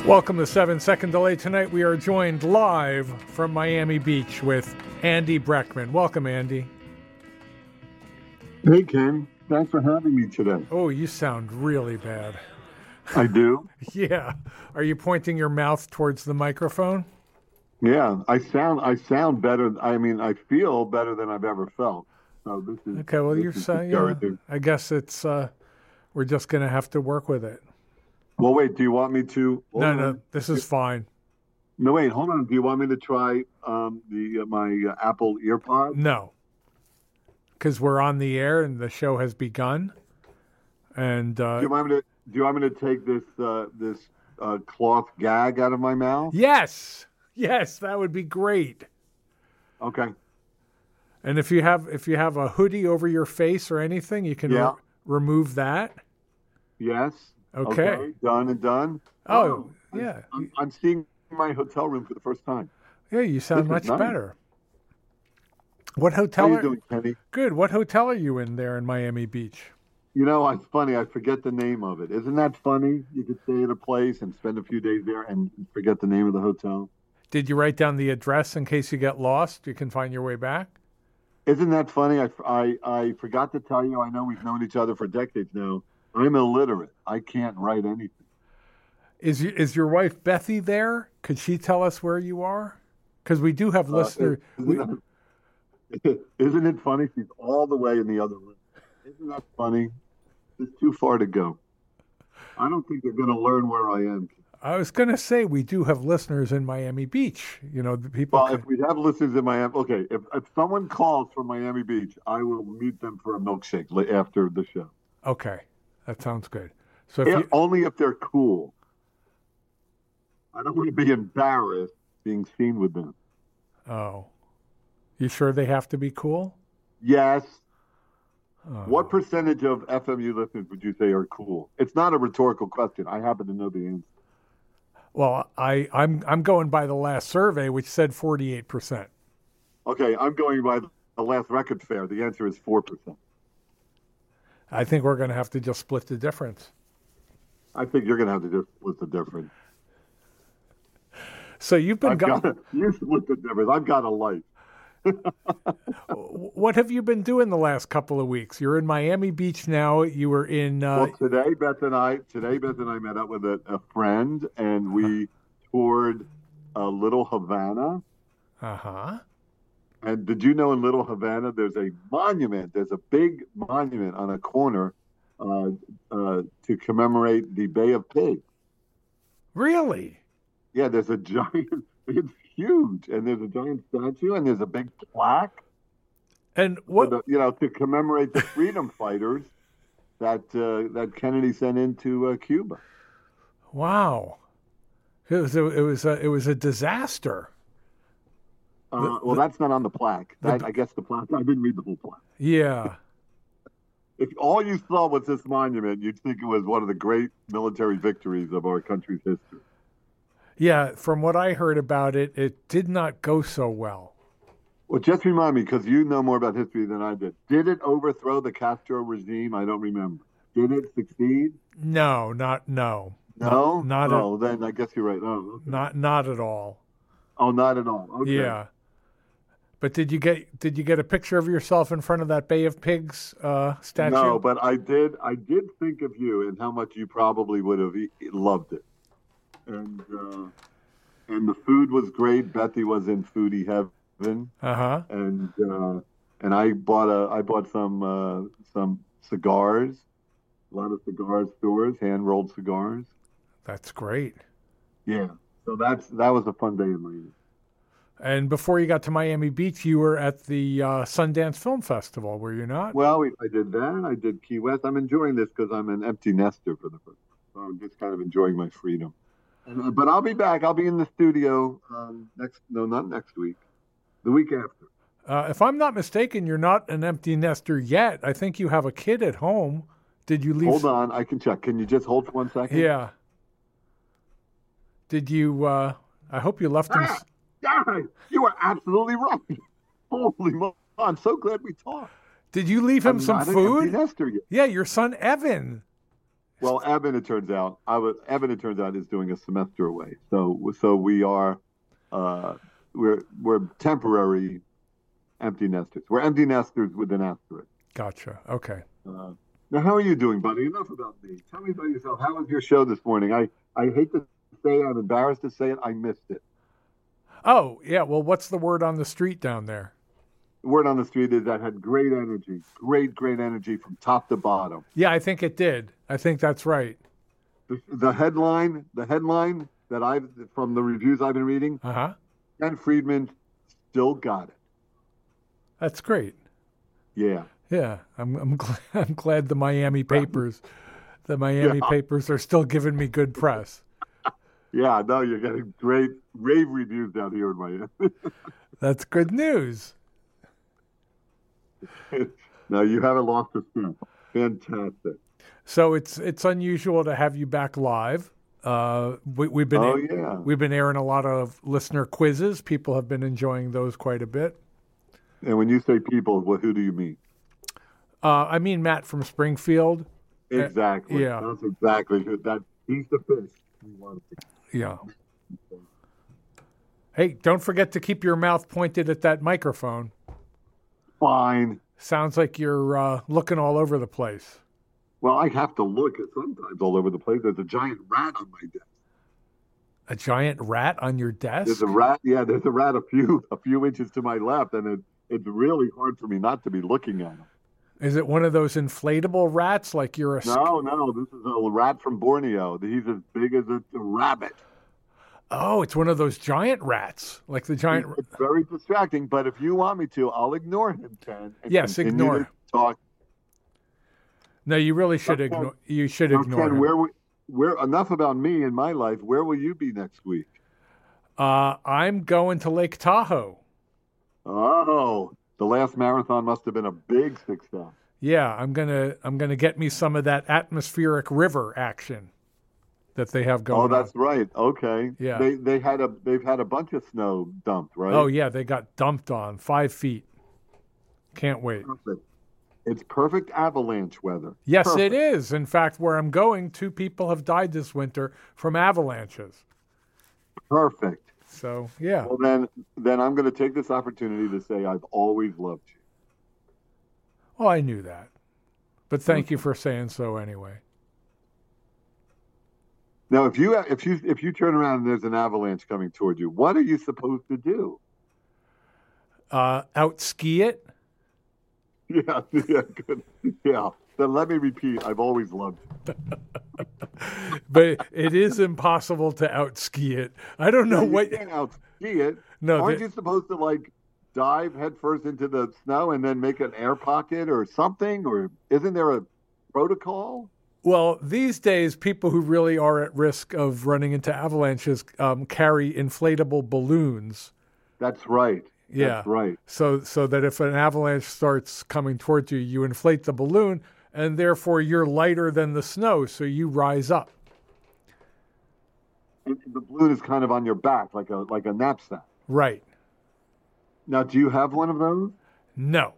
Welcome to 7 Second Delay. Tonight we are joined live from Miami Beach with Andy Breckman. Welcome, Andy. Hey, Ken. Thanks for having me today. Oh, you sound really bad. I do? Yeah. Are you pointing your mouth towards the microphone? Yeah, I sound better. I mean, I feel better than I've ever felt. So this is okay. Well, you're saying, yeah, I guess it's we're just going to have to work with it. Well, wait. Do you want me to? No. This is fine. No, wait. Hold on. Do you want me to try my Apple EarPods? No, because we're on the air and the show has begun. And do you want me to take this cloth gag out of my mouth? Yes, that would be great. Okay. And if you have a hoodie over your face or anything, you can remove that. Yes. Okay. Done and done. Oh yeah. I'm seeing my hotel room for the first time. Yeah, you sound much better. What hotel? How you doing, Kenny? Good. What hotel are you in there in Miami Beach? You know, it's funny. I forget the name of it. Isn't that funny? You could stay at a place and spend a few days there and forget the name of the hotel. Did you write down the address in case you get lost? You can find your way back. Isn't that funny? I forgot to tell you. I know we've known each other for decades now. I'm illiterate. I can't write anything. Is your wife Bethy there? Could she tell us where you are? Because we do have listeners. Isn't it funny? She's all the way in the other room. Isn't that funny? It's too far to go. I don't think they're going to learn where I am. I was going to say we do have listeners in Miami Beach. You know, the people. Well, if we have listeners in Miami, okay. If someone calls from Miami Beach, I will meet them for a milkshake after the show. Okay, that sounds good. So only if they're cool. I don't want to be embarrassed being seen with them. Oh, you sure they have to be cool? Yes. Oh. What percentage of FMU listeners would you say are cool? It's not a rhetorical question. I happen to know the answer. Well, I'm going by the last survey, which said 48%. Okay, I'm going by the last record fair. The answer is 4%. I think we're going to have to just split the difference. I think you're going to have to just split the difference. So you've been you split the difference. I've got a life. What have you been doing the last couple of weeks? You're in Miami Beach now. You were in. Well, today Beth and I met up with a friend, and we toured Little Havana. And did you know in Little Havana there's a monument? There's a big monument on a corner to commemorate the Bay of Pigs. Really? Yeah, there's a giant. It's huge, and there's a giant statue, and there's a big plaque. And what to commemorate the freedom fighters that Kennedy sent into Cuba. Wow, it was a disaster. Well, that's not on the plaque. I guess the plaque. I didn't read the whole plaque. Yeah. If all you saw was this monument, you'd think it was one of the great military victories of our country's history. Yeah, from what I heard about it, it did not go so well. Well, just remind me, because you know more about history than I did. Did it overthrow the Castro regime? I don't remember. Did it succeed? No. No? Then I guess you're right. Oh, okay. Not at all. Oh, not at all. Okay. Yeah. But did you get a picture of yourself in front of that Bay of Pigs statue? No, but I did think of you and how much you probably would have loved it. And the food was great. Bethy was in foodie heaven. And I bought some cigars. A lot of cigar stores, hand rolled cigars. That's great. Yeah. So that was a fun day in Miami. And before you got to Miami Beach, you were at the Sundance Film Festival, were you not? Well, I did that. I did Key West. I'm enjoying this because I'm an empty nester for the first time. So I'm just kind of enjoying my freedom. But I'll be back. I'll be in the studio not next week, the week after. If I'm not mistaken, you're not an empty nester yet. I think you have a kid at home. Did you leave? Hold on. I can check. Can you just hold for 1 second? Yeah. Did you, I hope you left him. Yeah, you are absolutely right. Holy moly. I'm so glad we talked. Did you leave him some food? Empty nester yet. Yeah, your son, Evan. Well, Evan, it turns out, is doing a semester away. So we are, we're temporary empty nesters. We're empty nesters with an asterisk. Gotcha. Okay. Now, how are you doing, buddy? Enough about me. Tell me about yourself. How was your show this morning? I hate to say it, I'm embarrassed to say it, I missed it. Oh, yeah. Well, what's the word on the street down there? The word on the street is that had great energy, great energy from top to bottom. Yeah, I think it did. I think that's right. The headline that from the reviews I've been reading, Ken Friedman still got it. That's great. Yeah. Yeah, I'm glad the Miami papers are still giving me good press. Yeah, no, you're getting great rave reviews down here in Miami. That's good news. No, you haven't lost a step. Fantastic. So it's unusual to have you back live. We've been airing a lot of listener quizzes. People have been enjoying those quite a bit. And when you say people, who do you mean? I mean Matt from Springfield. Exactly. Yeah. That's exactly who that. He's the fish we want to be. Yeah. Hey, don't forget to keep your mouth pointed at that microphone. Fine. Sounds like you're looking all over the place. Well, I have to look at sometimes all over the place. There's a giant rat on my desk. A giant rat on your desk? There's a rat. Yeah, there's a rat a few inches to my left, and it's really hard for me not to be looking at him. Is it one of those inflatable rats like you're a... No, this is a rat from Borneo. He's as big as a rabbit. Oh, it's one of those giant rats, like the giant... It's very distracting, but if you want me to, I'll ignore him, Ken. Yes, ignore him. Talk. No, you really should ignore. You should ignore Ken, him. where enough about me and my life. Where will you be next week? I'm going to Lake Tahoe. Oh, the last marathon must have been a big success. Yeah, I'm gonna get me some of that atmospheric river action that they have going. Oh, that's right. Okay. Yeah. They've had a bunch of snow dumped, right? Oh yeah, they got dumped on 5 feet. Can't wait. Perfect. It's perfect avalanche weather. Yes, Perfect. it is. In fact, where I'm going, 2 people have died this winter from avalanches. Perfect. So, yeah. Well, then I'm going to take this opportunity to say I've always loved you. Well, I knew that. But thank you for saying so anyway. Now, if you turn around and there's an avalanche coming toward you, what are you supposed to do? Out ski it? Yeah, good. Yeah. Then let me repeat, I've always loved you. But it is impossible to out-ski it. I don't know what... You can't out-ski it. No, Aren't you supposed to, dive headfirst into the snow and then make an air pocket or something? Or isn't there a protocol? Well, these days, people who really are at risk of running into avalanches carry inflatable balloons. That's right. Yeah. That's right. So that if an avalanche starts coming towards you, you inflate the balloon, and therefore you're lighter than the snow, so you rise up. And the balloon is kind of on your back, like a knapsack. Right. Now, do you have one of those? No.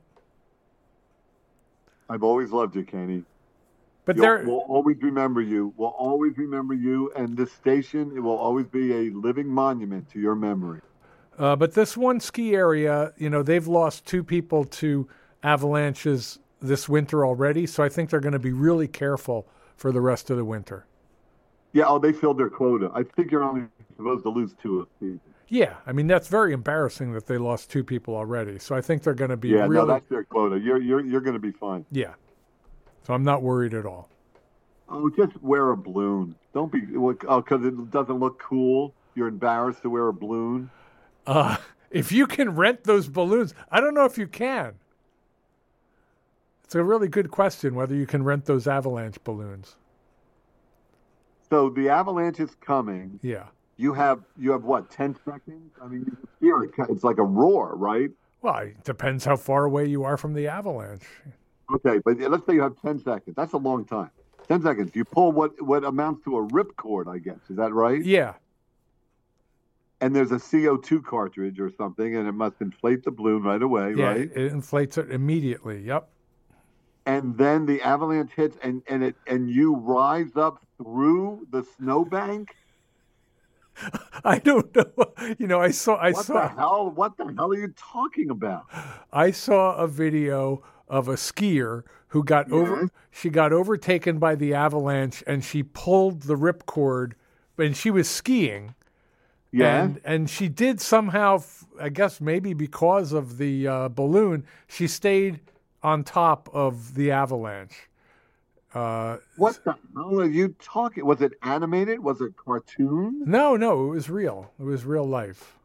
I've always loved you, Kenny. But we'll always remember you. We'll always remember you, and this station, it will always be a living monument to your memory. But this one ski area, they've lost 2 people to avalanches this winter already, so I think they're going to be really careful for the rest of the winter. Yeah, they filled their quota. I think you're only supposed to lose 2 a season. Yeah, I mean, that's very embarrassing that they lost 2 people already, so I think they're going to be really... no, that's their quota. You're going to be fine. Yeah, so I'm not worried at all. Oh, just wear a balloon. Don't be... because it doesn't look cool. You're embarrassed to wear a balloon. If you can rent those balloons, I don't know if you can. It's a really good question whether you can rent those avalanche balloons. So the avalanche is coming. Yeah. You have what, 10 seconds? I mean, you can hear it. It's like a roar, right? Well, it depends how far away you are from the avalanche. Okay, but let's say you have 10 seconds. That's a long time. 10 seconds. You pull what amounts to a ripcord, I guess. Is that right? Yeah. And there's a CO2 cartridge or something, and it must inflate the balloon right away, right? Yeah, it inflates it immediately. Yep. and then the avalanche hits, and you rise up through the snowbank. I don't know. I What the hell? What the hell are you talking about? I saw a video of a skier who got Yes. she got overtaken by the avalanche and she pulled the ripcord, and she was skiing. Yeah. And she did somehow, I guess maybe because of the balloon, she stayed on top of the avalanche. What the hell are you talking? Was it animated? Was it cartoon? No, it was real. It was real life.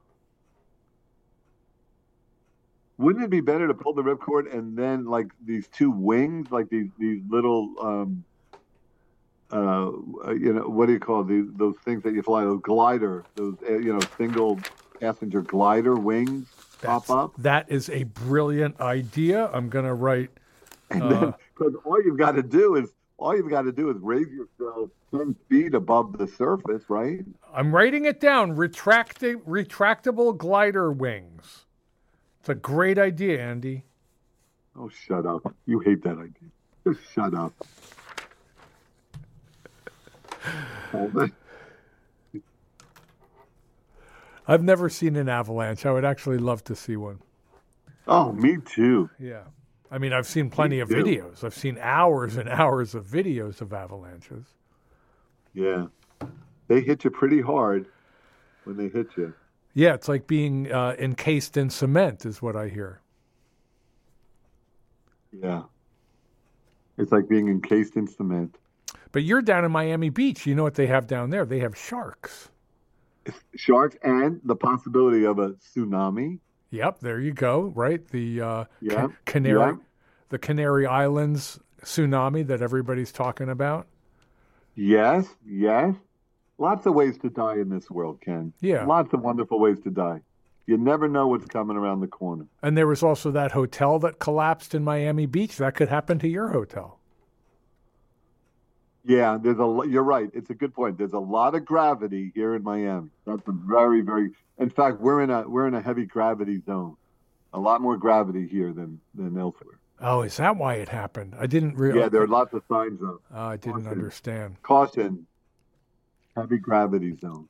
Wouldn't it be better to pull the ripcord and then like these two wings, like these little what do you call those things that you fly? Those glider, those single passenger glider wings pop up. That is a brilliant idea. I'm gonna write. And then because all you've got to do is raise yourself 10 feet above the surface, right? I'm writing it down. Retractable glider wings. It's a great idea, Andy. Oh, shut up. You hate that idea. Just shut up. I've never seen an avalanche. I would actually love to see one. Oh, me too. Yeah. I mean, I've seen plenty of videos. I've seen hours and hours of videos of avalanches. Yeah. They hit you pretty hard when they hit you. Yeah, it's like being encased in cement is what I hear. Yeah. It's like being encased in cement. But you're down in Miami Beach. You know what they have down there? They have sharks. Sharks and the possibility of a tsunami. Yep, there you go. Right, the Canary, the Canary Islands tsunami that everybody's talking about. Yes. Lots of ways to die in this world, Ken. Yeah, lots of wonderful ways to die. You never know what's coming around the corner. And there was also that hotel that collapsed in Miami Beach. That could happen to your hotel. Yeah, you're right. It's a good point. There's a lot of gravity here in Miami. That's a very, very. In fact, we're in a heavy gravity zone. A lot more gravity here than elsewhere. Oh, is that why it happened? I didn't realize. Yeah, there are lots of signs of. I didn't understand. Caution. Heavy gravity zone.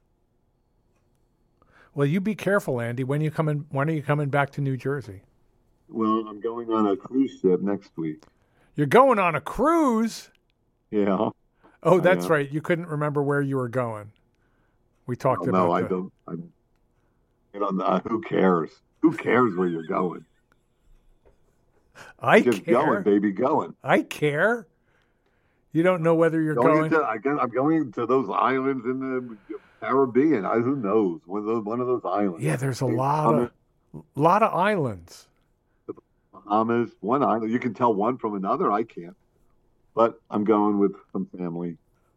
Well, you be careful, Andy. When are you coming back to New Jersey? Well, I'm going on a cruise ship next week. You're going on a cruise? Yeah. Oh, that's right. You couldn't remember where you were going. We talked about that. No, I don't. Who cares? Who cares where you're going? I Just care. going, baby, going. I care. You don't know whether you're going. I'm going to those islands in the Caribbean. Who knows? One of those islands. Yeah, there's a lot of islands. The Bahamas, one island. You can tell one from another. I can't. But I'm going with some family.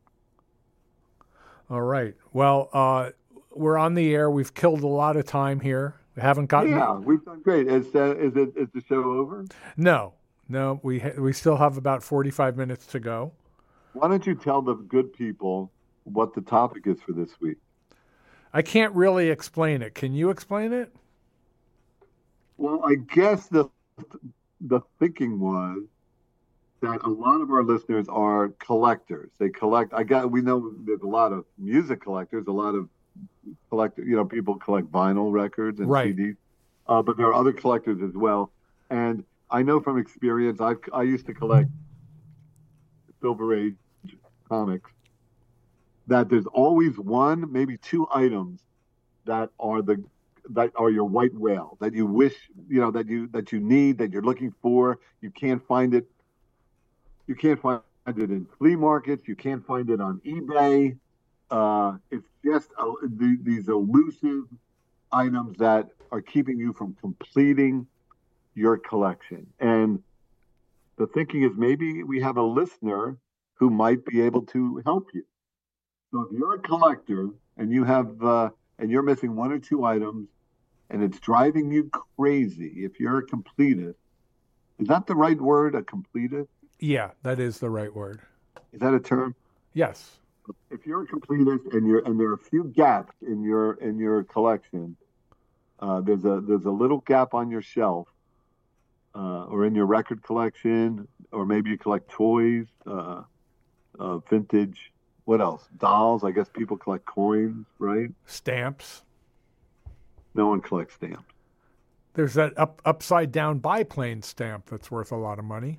All right. Well, we're on the air. We've killed a lot of time here. We haven't gotten. Yeah, we've done great. Is the show over? No. We still have about 45 minutes to go. Why don't you tell the good people what the topic is for this week? I can't really explain it. Can you explain it? Well, I guess the thinking was that a lot of our listeners are collectors. They collect. We know there's a lot of music collectors, a lot of people collect vinyl records and CDs, but there are other collectors as well. And I know from experience, I used to collect Silver Age comics, that there's always one, maybe two items that are your white whale, that you wish, that you need, that you're looking for. You can't find it. You can't find it in flea markets. You can't find it on eBay. It's just these elusive items that are keeping you from completing your collection. And the thinking is maybe we have a listener who might be able to help you. So if you're a collector and you have and you're missing one or two items and it's driving you crazy, if you're a completist, is that the right word, a completist? Yeah, that is the right word. Is that a term? Yes. If you're a completist and there are a few gaps in your collection, there's a little gap on your shelf, or in your record collection, or maybe you collect toys, vintage. What else? Dolls. I guess people collect coins, right? Stamps. No one collects stamps. There's that upside down biplane stamp that's worth a lot of money.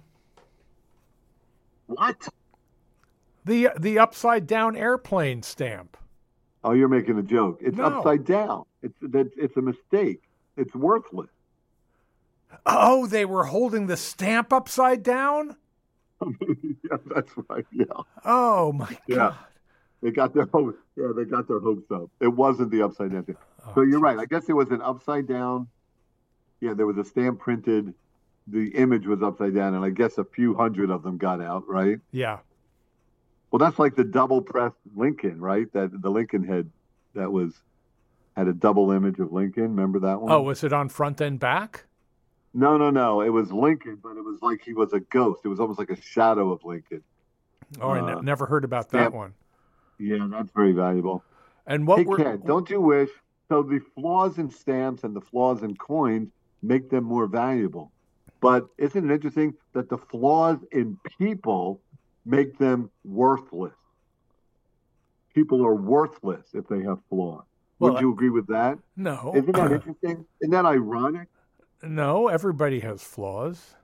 What? The upside down airplane stamp. Oh, you're making a joke. It's No. upside down. It's a mistake. It's worthless. Oh, they were holding the stamp upside down? Yeah, that's right. Yeah. Oh my Yeah. God. They got their hopes. Yeah, they got their hopes up. It wasn't the upside down thing. So you're right. I guess it was an upside down. Yeah, there was a stamp printed. The image was upside down, and I guess a few hundred of them got out, right? Yeah. Well, that's like the double pressed Lincoln, right? That the Lincoln head that had a double image of Lincoln. Remember that one? Oh, was it on front and back? No. It was Lincoln, but it was like he was a ghost. It was almost like a shadow of Lincoln. Oh, I never heard about that one. Yeah, that's very valuable. And what Hey, were Ken, don't you wish? So the flaws in stamps and the flaws in coins make them more valuable. But isn't it interesting that the flaws in people make them worthless? People are worthless if they have flaws. Well, Would you agree with that? No. Isn't that interesting? Isn't that ironic? No, everybody has flaws.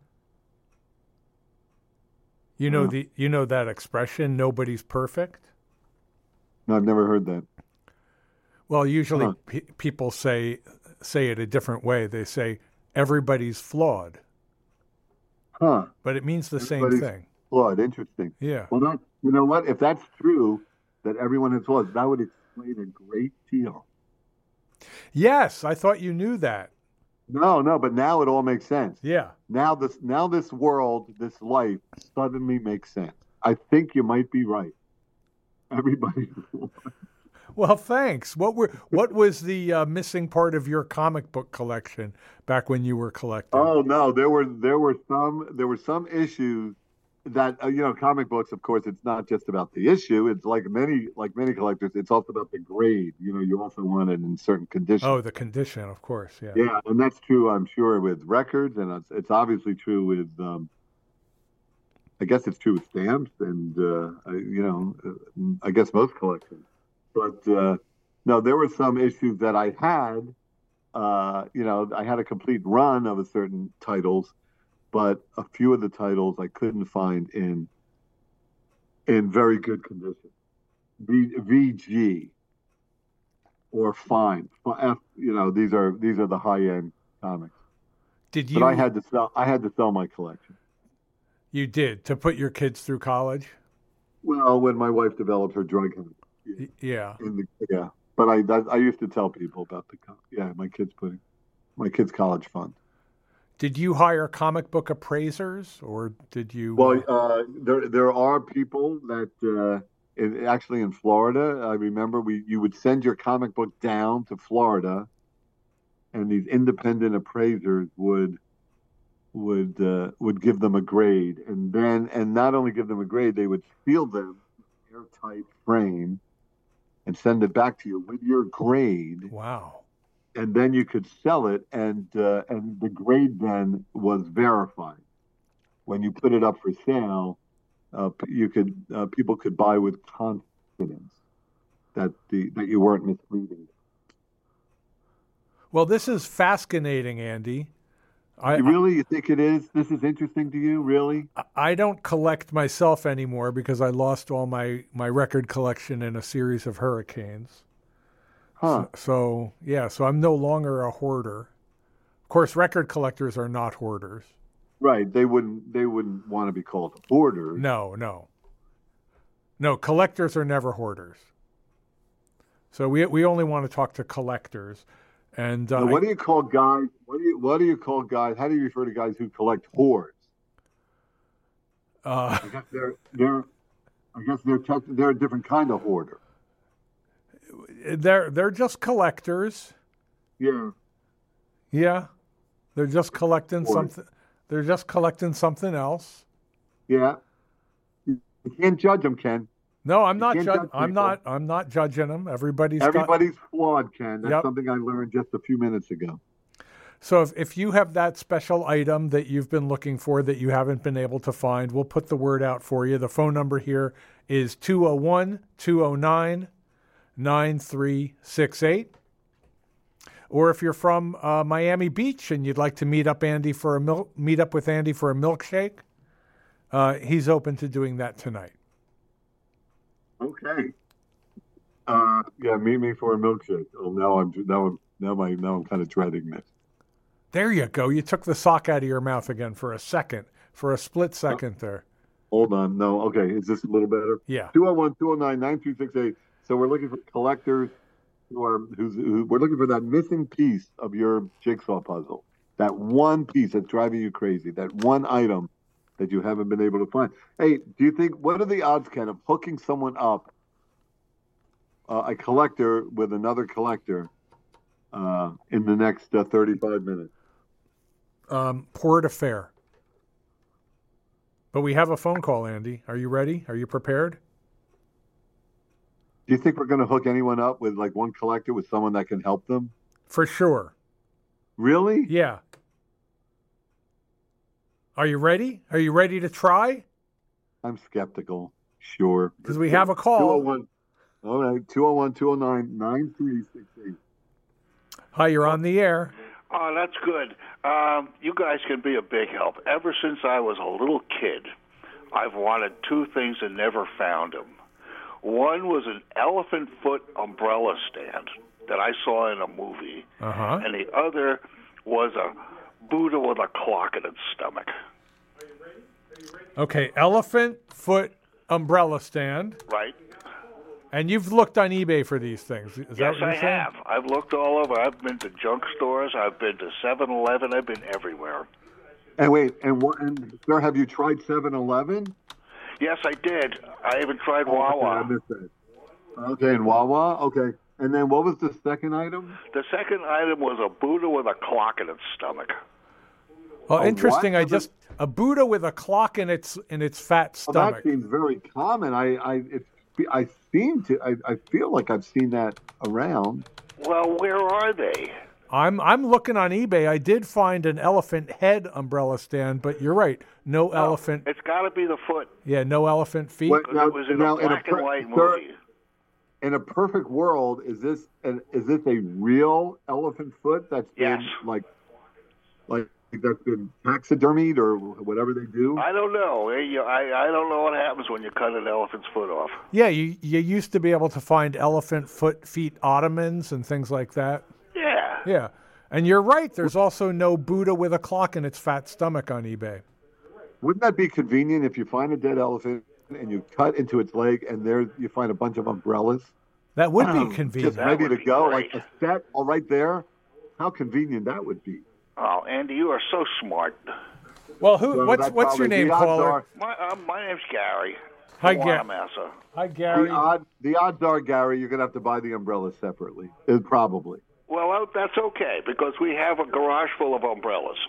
You know that expression, nobody's perfect? No, I've never heard that. Well, usually people say it a different way. They say everybody's flawed. Huh. But it means the same Everybody's thing. flawed. Interesting. Yeah. Well, you know what? If that's true, that everyone has flaws, that would explain a great deal. Yes, I thought you knew that. No, but now it all makes sense. Yeah. Now this world, this life suddenly makes sense. I think you might be right. Everybody. Well, thanks. What was the missing part of your comic book collection back when you were collecting? Oh no, there were some issues that comic books. Of course, it's not just about the issue. It's like many collectors. It's also about the grade. You also want it in certain conditions. Oh, the condition, of course. Yeah. Yeah, and that's true. I'm sure with records, and it's obviously true with. I guess it's true with stamps, and I guess most collections. But no, there were some issues that I had. I had a complete run of a certain titles, but a few of the titles I couldn't find in very good condition. VG or fine. F, these are the high end comics. Did you? But I had to sell my collection. You did, to put your kids through college? Well, when my wife developed her drug habit. Yeah. But I used to tell people about my kids' college fund. Did you hire comic book appraisers, or did you? Well, there are people that actually in Florida. I remember you would send your comic book down to Florida, and these independent appraisers would give them a grade, and not only give them a grade, they would seal them in an airtight frame and send it back to you with your grade. Wow. And then you could sell it, and the grade then was verified. When you put it up for sale, people could buy with confidence that you weren't misleading. Well, this is fascinating, Andy. You think it is? This is interesting to you, really? I don't collect myself anymore because I lost all my record collection in a series of hurricanes. Huh. So I'm no longer a hoarder. Of course, record collectors are not hoarders. Right. They wouldn't want to be called hoarders. No, collectors are never hoarders. So we only want to talk to collectors. And what do you call guys? What do you call guys? How do you refer to guys who collect hoards? I guess they're a different kind of hoarder. They're just collectors. Yeah. Yeah. They're just collecting something. They're just collecting something else. Yeah. You can't judge them, Ken. No, I'm not. I'm not judging them. Everybody's flawed, Ken. That's something I learned just a few minutes ago. So if you have that special item that you've been looking for that you haven't been able to find, we'll put the word out for you. The phone number here is 201-209-9368. Or if you're from Miami Beach and you'd like to meet up with Andy for a milkshake, he's open to doing that tonight. Okay. Yeah, meet me for a milkshake. Oh, now I'm kind of dreading this. There you go. You took the sock out of your mouth again for a split second there. Hold on. No. Okay. Is this a little better? Yeah. 201-209-9368. So we're looking for collectors we're looking for that missing piece of your jigsaw puzzle. That one piece that's driving you crazy. That one item that you haven't been able to find. Hey, what are the odds, Ken, of hooking someone up, a collector with another collector, in the next 35 minutes? Poor affair. But we have a phone call, Andy. Are you ready? Are you prepared? Do you think we're going to hook anyone up with like one collector with someone that can help them? For sure. Really? Yeah. Are you ready? Are you ready to try? I'm skeptical. Sure. Because we have a call. 201. All right. 201-209-9368. Hi, you're on the air. Oh, that's good. You guys can be a big help. Ever since I was a little kid, I've wanted two things and never found them. One was an elephant foot umbrella stand that I saw in a movie, and the other was a Buddha with a clock in its stomach. Okay, elephant foot umbrella stand. Right. And you've looked on eBay for these things. Yes, I have. I've looked all over. I've been to junk stores. I've been to 7-Eleven. I've been everywhere. And wait, and sir, have you tried 7-Eleven? Yes, I did. I even tried Wawa. Okay, I missed that. Okay, and Wawa? Okay. And then what was the second item? The second item was a Buddha with a clock in its stomach. Oh, interesting. A Buddha with a clock in its fat stomach. That seems very common. I feel like I've seen that around. Well, where are they? I'm looking on eBay. I did find an elephant head umbrella stand, but you're right. No elephant. It's got to be the foot. Yeah, no elephant feet. It was in a black and white movie. In a perfect world, is this a real elephant foot that's been like that's been taxidermied or whatever they do? I don't know. I don't know what happens when you cut an elephant's foot off. Yeah, you used to be able to find elephant feet ottomans and things like that. Yeah. Yeah. And you're right. There's also no Buddha with a clock in its fat stomach on eBay. Wouldn't that be convenient if you find a dead elephant and you cut into its leg and there you find a bunch of umbrellas? That would be convenient. Just ready to go, like a set all right there. How convenient that would be. Oh, Andy, you are so smart. Well, what's your name, caller? My name's Gary. Hi, Gary. Hi, Gary. The odds are, Gary, you're going to have to buy the umbrellas separately. Probably. Well, that's okay, because we have a garage full of umbrellas.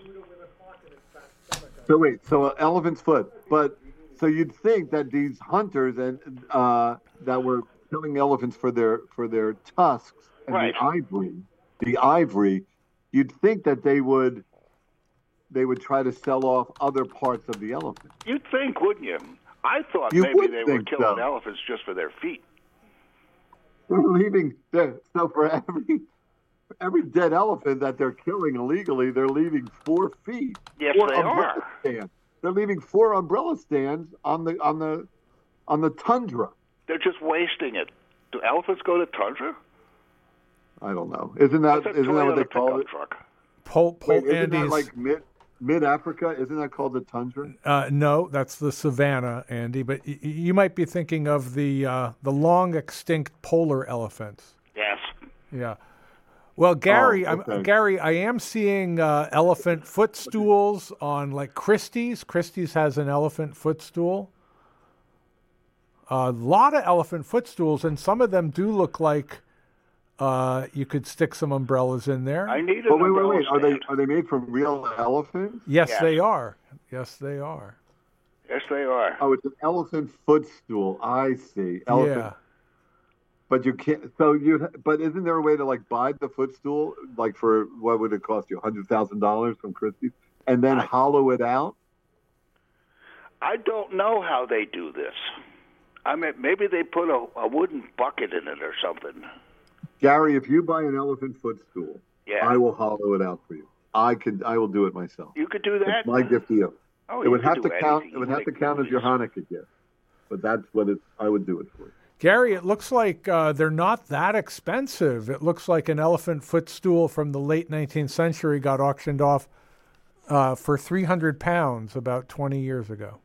So wait, so elephant's foot. So you'd think that these hunters and that were killing elephants for their tusks and the ivory, you'd think that they would try to sell off other parts of the elephant. You'd think, wouldn't you? I thought maybe they were killing elephants just for their feet. They're leaving. So for every dead elephant that they're killing illegally, they're leaving 4 feet. Yes, they are. Stands. They're leaving 4 umbrella stands on the tundra. They're just wasting it. Do elephants go to tundra? I don't know. Isn't that what they call it? Truck. Isn't that like mid Africa? Isn't that called the tundra? No, that's the savannah, Andy. But you might be thinking of the long extinct polar elephants. Yes. Yeah. Well, Gary, I am seeing elephant footstools on like Christie's. Christie's has an elephant footstool. A lot of elephant footstools, and some of them do look like you could stick some umbrellas in there. I need an umbrella. Wait. Are they made from real elephants? Yes, they are. Yes, they are. Yes, they are. Oh, it's an elephant footstool. I see. Elephant. But you can't. So you. But isn't there a way to like buy the footstool, like for what would it cost you, $100,000 from Christie's, and then hollow it out? I don't know how they do this. I mean, maybe they put a wooden bucket in it or something. Gary, if you buy an elephant footstool, I will hollow it out for you. I will do it myself. You could do that? It's my gift to you. Oh, it would have to count. It would have to count as your Hanukkah gift. But that's what I would do it for you. Gary, it looks like they're not that expensive. It looks like an elephant footstool from the late 19th century got auctioned off for 300 pounds about 20 years ago.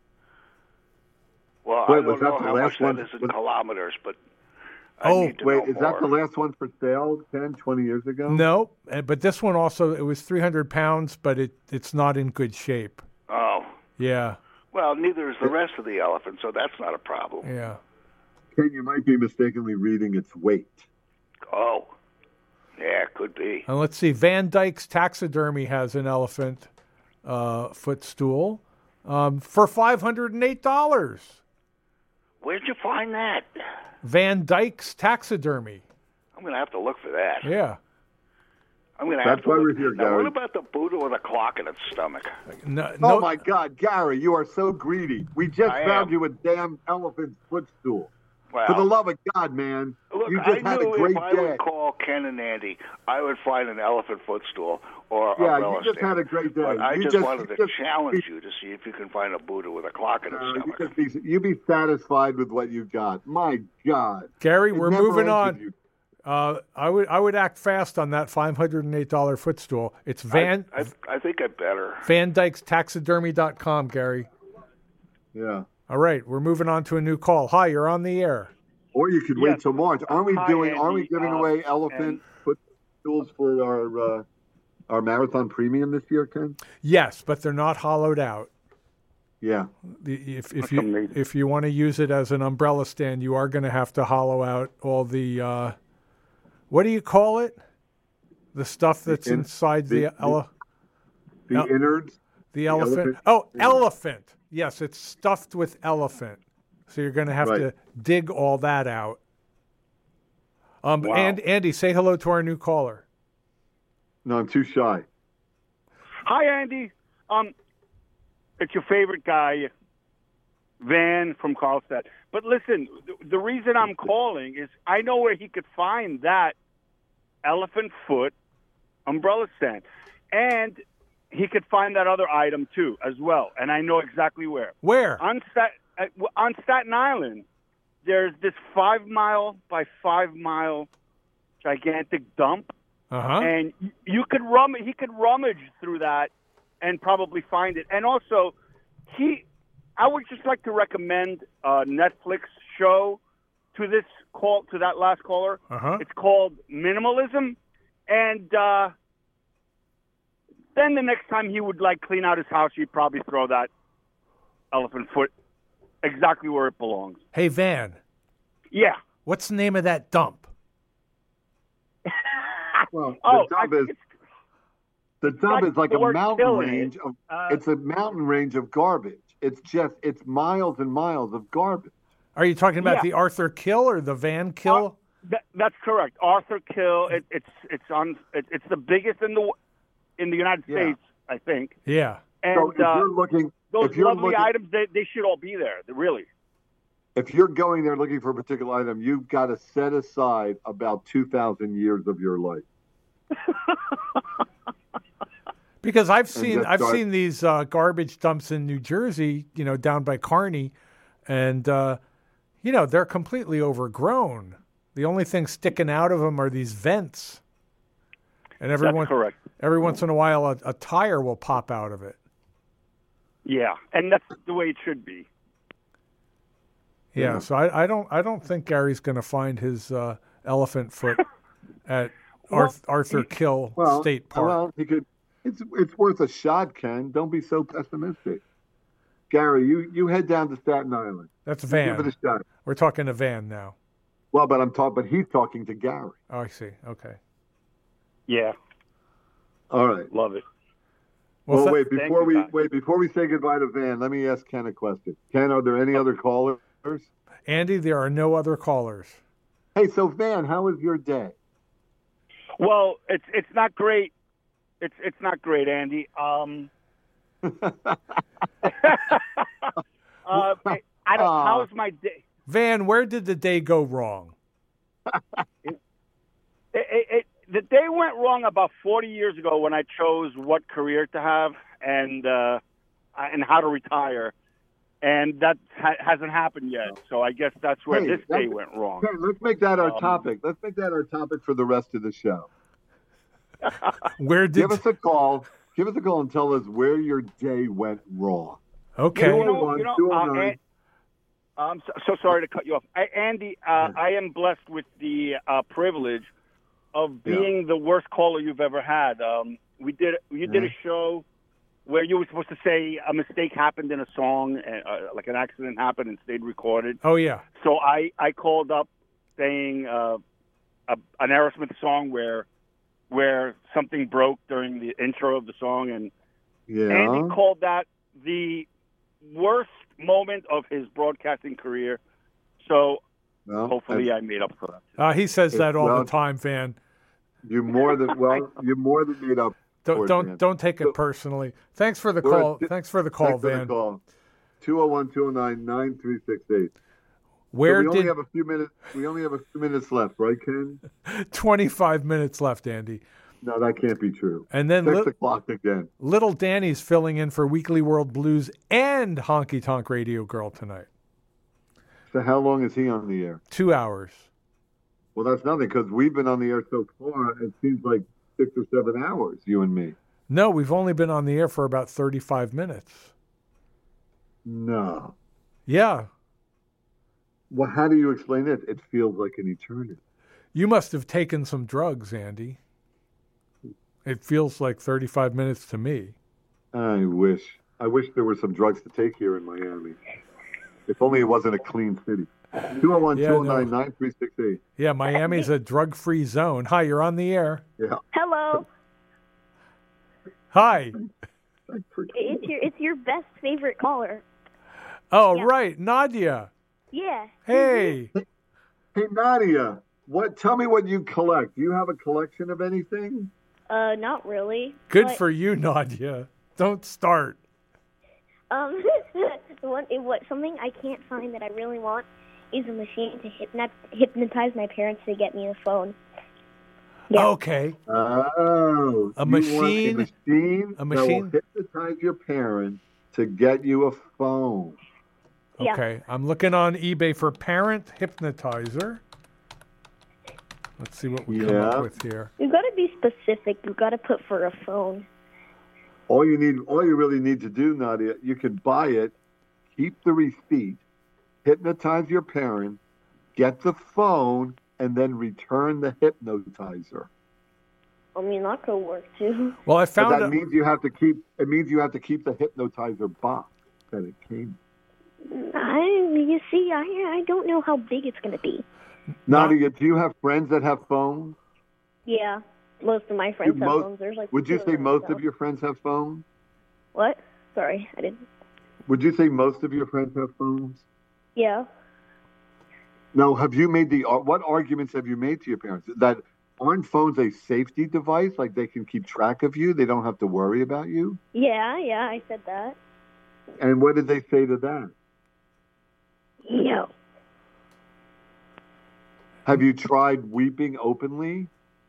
Well, I don't know how much that is in kilometers, but is that the last one for sale 10, 20 years ago? No, but this one also, it was 300 pounds, but it's not in good shape. Oh. Yeah. Well, neither is the rest of the elephant, so that's not a problem. Yeah. Ken, you might be mistakenly reading its weight. Oh. Yeah, it could be. And let's see, Van Dyke's Taxidermy has an elephant footstool for $508. Where'd you find that? Van Dyke's Taxidermy. I'm going to have to look for that. Yeah. I'm going to have to look. We're here, now, Gary. what about the Buddha with a clock in its stomach? Oh, my God, Gary, you are so greedy. We just found you a damn elephant footstool. Well, for the love of God, man. Look, you just had a great if I would call Ken and Andy, I would find an elephant footstool or umbrella you just stand. had a great day. But I just wanted to challenge you to see if you can find a Buddha with a clock in its stomach. You be satisfied with what you got. My God. Gary, we're moving on. I would act fast on that $508 footstool. It's Van. I think I better. Van Dyke's Taxidermy.com, Gary. Yeah. All right, we're moving on to a new call. Hi, you're on the air. Or you could wait till March. Aren't we giving away elephant footstools for our marathon premium this year, Ken? Yes, but they're not hollowed out. Yeah. If you want to use it as an umbrella stand, you are going to have to hollow out all the what do you call it? The stuff that's inside the innards. The elephant. Elephant. Yes, it's stuffed with elephant. So you're going to have to dig all that out. Wow. And Andy, say hello to our new caller. No, I'm too shy. Hi, Andy. It's your favorite guy, Van from Carlstadt. But listen, the reason I'm calling is I know where he could find that elephant foot umbrella stand. And he could find that other item, too, as well. And I know exactly where. Where? On Staten Island, there's this 5-mile by 5-mile gigantic dump. Uh-huh. And he could rummage through that and probably find it. And also, I would just like to recommend a Netflix show to that last caller. Uh-huh. It's called Minimalism. And then the next time he would clean out his house, he'd probably throw that elephant foot exactly where it belongs. Hey, Van. Yeah. What's the name of that dump? Well, the dump is like a mountain range of. It's a mountain range of garbage. It's miles and miles of garbage. Are you talking about the Arthur Kill or the Van Kill? That's correct. Arthur Kill. It's the biggest in the United States, I think. Yeah. And so if you're looking, those lovely items, they should all be there. Really. If you're going there looking for a particular item, you've got to set aside about 2,000 years of your life. Because I've seen these garbage dumps in New Jersey, down by Kearney, and they're completely overgrown. The only thing sticking out of them are these vents. And That's correct. Every once in a while, a tire will pop out of it. Yeah, and that's the way it should be. Yeah, so I don't think Gary's going to find his elephant foot at Arthur Kill State Park. Well, he could. It's worth a shot, Ken. Don't be so pessimistic. Gary, you head down to Staten Island. That's Van. Give it a shot. We're talking to Van now. Well, but he's talking to Gary. Oh, I see. Okay. Yeah. All right. Love it. Well, wait before we say goodbye to Van. Let me ask Ken a question. Ken, are there any other callers? Andy, there are no other callers. Hey, so Van, how was your day? Well, it's not great. It's not great, Andy. How's my day? Van, where did the day go wrong? The day went wrong about 40 years ago when I chose what career to have and how to retire, and that hasn't happened yet. So I guess that's where this day went wrong. Okay, let's make that our topic. Let's make that our topic for the rest of the show. Give us a call. Give us a call and tell us where your day went wrong. Okay. I'm so sorry to cut you off. Andy, I am blessed with the privilege of being the worst caller you've ever had. You did a show where you were supposed to say a mistake happened in a song, like an accident happened and stayed recorded. Oh, yeah. So I called up saying an Aerosmith song where something broke during the intro of the song, and Andy called that the worst moment of his broadcasting career. So hopefully I made up for that. He says that all the time, Van. You're more than made up. Don't take it personally. Thanks for the call. Thanks for the call, Van. 201-209-9368. We only have a few minutes left, right, Ken? 25 minutes left, Andy. No, that can't be true. And then check the clock again. Little Danny's filling in for Weekly World Blues and Honky Tonk Radio Girl tonight. So how long is he on the air? 2 hours. Well, that's nothing because we've been on the air so far. It seems like 6 or 7 hours, you and me. No, we've only been on the air for about 35 minutes. No. Yeah. Well, how do you explain it? It feels like an eternity. You must have taken some drugs, Andy. It feels like 35 minutes to me. I wish there were some drugs to take here in Miami. If only it wasn't a clean city. 201-209-9368. Yeah, Miami's a drug-free zone. Hi, you're on the air. Yeah. Hello. Hi. It's your best favorite caller. Oh, yeah. Right, Nadia. Yeah. Hey. Hey, Nadia. Tell me what you collect. Do you have a collection of anything? Not really. Good for you, Nadia. Don't start. Something I can't find that I really want is a machine to hypnotize my parents to get me a phone. Yeah. Okay. Oh. A machine that will hypnotize your parents to get you a phone. Okay. Yeah. I'm looking on eBay for parent hypnotizer. Let's see what we come up with here. You've got to be specific. You've got to put for a phone. All you really need to do, Nadia, you can buy it, keep the receipt, hypnotize your parents, get the phone, and then return the hypnotizer. I mean, that could work too. Well, I found that means you have to keep. It means you have to keep the hypnotizer box that it came. You see, I don't know how big it's going to be. Nadia, do you have friends that have phones? Yeah, most of my friends have phones. There's like. Would you say most of your friends have phones? What? Sorry, I didn't. Would you say most of your friends have phones? Yeah. Now, have you made what arguments have you made to your parents? That aren't phones a safety device? Like they can keep track of you? They don't have to worry about you? Yeah, I said that. And what did they say to that? No. Have you tried weeping openly?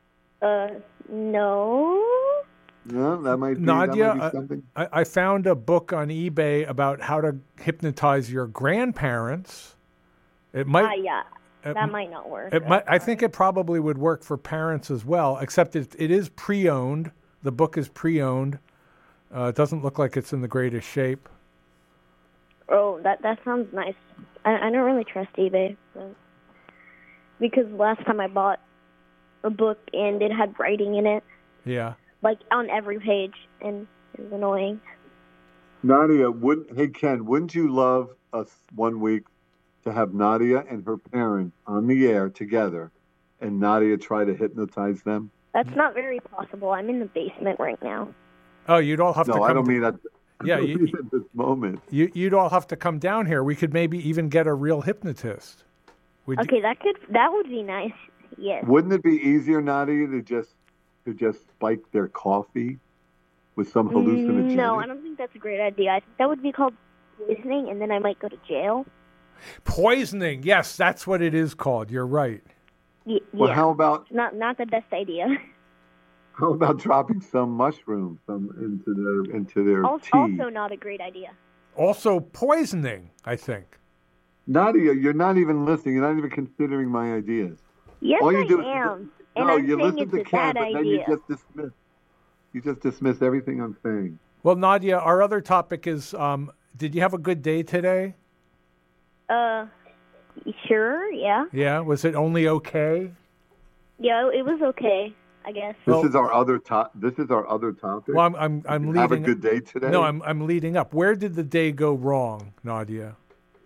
No. No, that might be, Nadia, something. I found a book on eBay about how to hypnotize your grandparents. It might. That might not work. I think it probably would work for parents as well, except it is pre-owned. The book is pre-owned. It doesn't look like it's in the greatest shape. Oh, that sounds nice. I don't really trust eBay. Because last time I bought a book and it had writing in it. Yeah. Like on every page, and it was annoying. Nadia, Ken, wouldn't you love us one week to have Nadia and her parents on the air together and Nadia try to hypnotize them? That's not very possible. I'm in the basement right now. Oh, you'd all have to come. No, I don't mean that. Yeah, at this moment. You'd all have to come down here. We could maybe even get a real hypnotist. Okay, that would be nice. Yes. Wouldn't it be easier, Nadia, to just spike their coffee with some hallucinogenic? No, I don't think that's a great idea. I think that would be called poisoning, and then I might go to jail. Poisoning, yes, that's what it is called. You're right. Well, yeah. how about not the best idea? How about dropping some mushrooms into their tea? Also not a great idea. Also poisoning, I think. Nadia, you're not even listening. You're not even considering my ideas. Yes, All you I do is am. no, I'm you saying listen to it's a Ken, bad but then idea. you just dismiss everything I'm saying. Well, Nadia, our other topic is, did you have a good day today? Sure, yeah. Yeah, was it only okay? Yeah, it was okay, I guess. This is our other topic. Well, I'm leading. Have a good day today. No, I'm leading up. Where did the day go wrong, Nadia?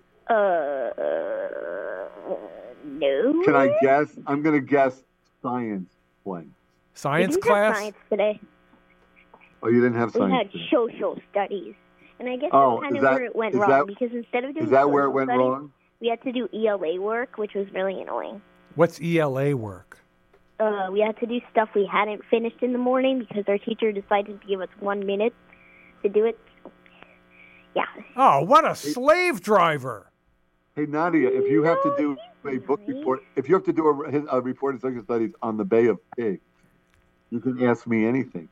No. Can I guess? I'm going to guess science playing. Science we didn't class? have science today. Oh, you didn't have We science. had social studies. And I guess Oh, that's kind is of that- where it went is wrong, that- because instead of doing Is that where it social went studies, wrong? we had to do ELA work, which was really annoying. What's ELA work? We had to do stuff we hadn't finished in the morning because our teacher decided to give us 1 minute to do it. Yeah. Oh, what a slave driver! Hey, Nadia, if you have to do a book report, if you have to do a report of social studies on the Bay of Pigs, you can ask me anything.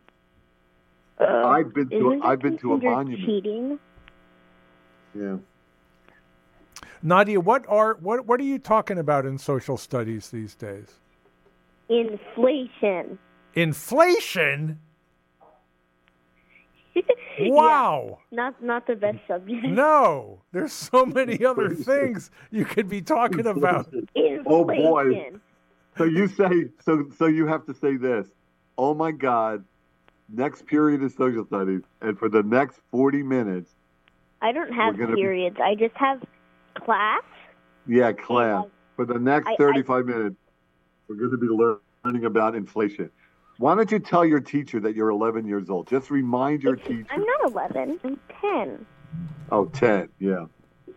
I've been to a considered monument. Cheating. Yeah. Nadia, what are you talking about in social studies these days? Inflation. Inflation? Wow. Yeah, not the best subject. No, there's so many other things you could be talking about. Inflation. Oh boy. So you say so you have to say this. Oh my God. Next period is social studies, and for the next 40 minutes. I don't have periods. I just have class. Yeah, class. For the next 35 minutes, we're going to be learning about inflation. Why don't you tell your teacher that you're 11 years old? Just remind your teacher. I'm not 11. I'm 10. Oh, 10, yeah.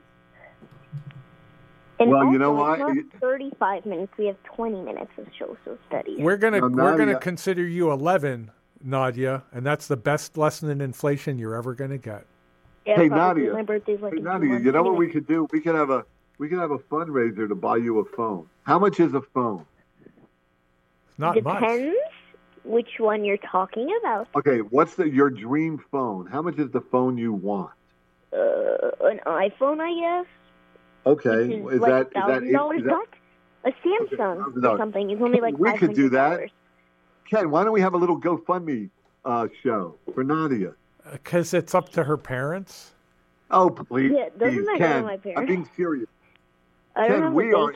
And well, also, you know what? It's not 35 minutes. We have 20 minutes of social studies. We're gonna consider you 11, Nadia, and that's the best lesson in inflation you're ever going to get. Yeah, hey, probably. Nadia. My birthday's like hey, Nadia, you know what we could do? We could have a fundraiser to buy you a phone. How much is a phone? Not much. Depends which one you're talking about. Okay, what's your dream phone? How much is the phone you want? An iPhone, I guess. Okay, is like $1,000. Not a Samsung or something. It's only like $500. We could do that. Ken, why don't we have a little GoFundMe show for Nadia? Because it's up to her parents. Oh, please, yeah, those are not Ken, my parents. I'm being serious. Ken, we are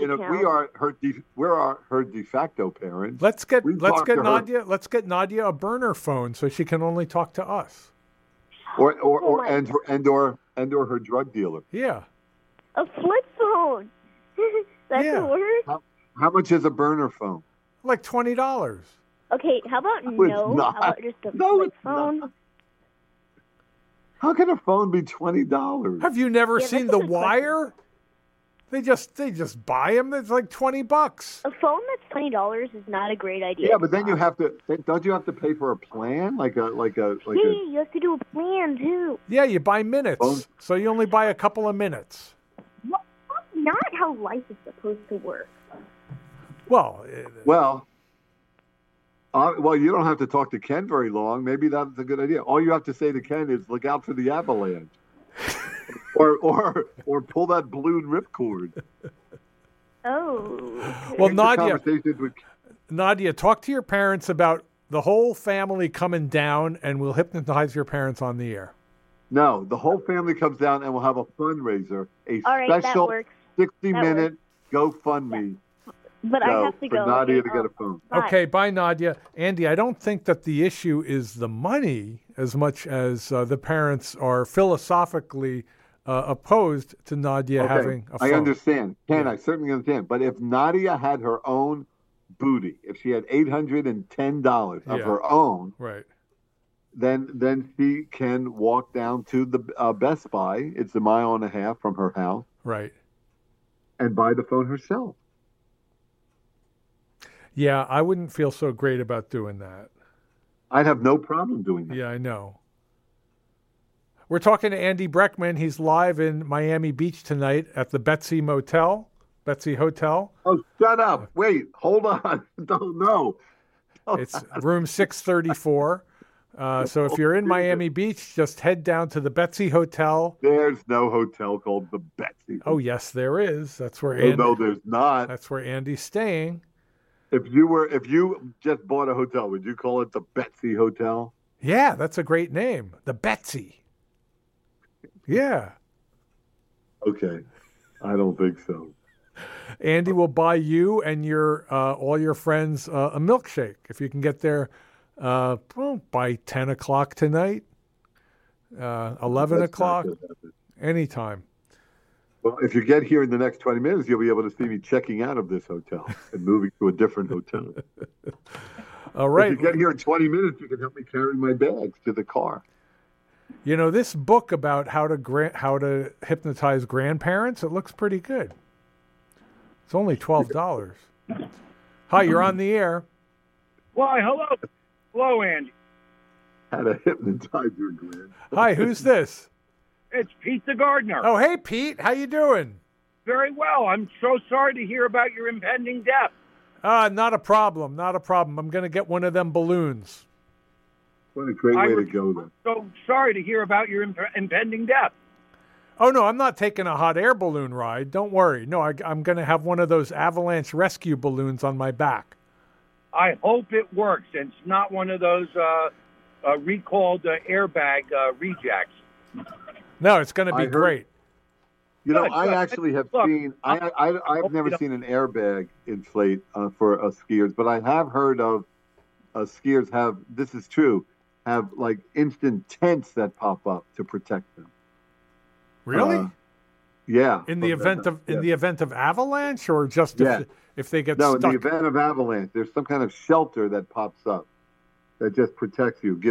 her de facto parents. Let's get Nadia a burner phone so she can only talk to us. Or her drug dealer. Yeah. A flip phone. That's the word. How much is a burner phone? Like $20. Okay, how about no? How about just a flip phone? Not. How can a phone be $20? Have you never seen The Wire? They just buy them. It's like $20. A phone that's $20 is not a great idea. Yeah, but then you have to. Don't you have to pay for a plan? You have to do a plan too. Yeah, you buy minutes, so you only buy a couple of minutes. Well, that's not how life is supposed to work. Well, you don't have to talk to Ken very long. Maybe that's a good idea. All you have to say to Ken is, "Look out for the avalanche." or pull that balloon ripcord. Oh. Well, Nadia, talk to your parents about the whole family coming down, and we'll hypnotize your parents on the air. No, the whole family comes down, and we'll have a fundraiser, special 60-minute GoFundMe. But I have to go. For Nadia to get a phone. Okay, bye, Nadia. Andy, I don't think that the issue is the money as much as the parents are philosophically opposed to Nadia having a phone. I understand. I certainly understand. But if Nadia had her own booty, if she had $810 of her own, right, then she can walk down to the Best Buy. It's 1.5 miles from her house. Right. and buy the phone herself. Yeah, I wouldn't feel so great about doing that. I'd have no problem doing that. Yeah, I know. We're talking to Andy Breckman. He's live in Miami Beach tonight at the Betsy Hotel. Oh, shut up. Wait, hold on. No. It's room 634. So if you're in Miami Beach, just head down to the Betsy Hotel. There's no hotel called the Betsy. Oh, yes, there is. That's where No, there's not. That's where Andy's staying. If you just bought a hotel, would you call it the Betsy Hotel? Yeah, that's a great name. The Betsy. Yeah. Okay. I don't think so. Andy will buy you and your all your friends a milkshake if you can get there by 10 o'clock tonight, 11 o'clock, anytime. Well, if you get here in the next 20 minutes, you'll be able to see me checking out of this hotel and moving to a different hotel. All right. If you get here in 20 minutes, you can help me carry my bags to the car. You know, this book about how to hypnotize grandparents, it looks pretty good. It's only $12. Hi, you're on the air. Why, hello. Hello, Andy. How to hypnotize your grand. Hi, who's this? It's Pete the gardener. Oh, hey, Pete. How you doing? Very well. I'm so sorry to hear about your impending death. Not a problem. Not a problem. I'm going to get one of them balloons. What a great way to go, then. So sorry to hear about your impending death. Oh, no, I'm not taking a hot air balloon ride. Don't worry. No, I'm going to have one of those avalanche rescue balloons on my back. I hope it works. And it's not one of those recalled airbag rejects. No, it's going to be great. You know, I actually have seen. I've never seen an airbag inflate for skiers, but I have heard of skiers have. This is true. Have like instant tents that pop up to protect them. Really? Yeah. In the event of avalanche, or just if they get stuck? No, in the event of avalanche, there's some kind of shelter that pops up that just protects you.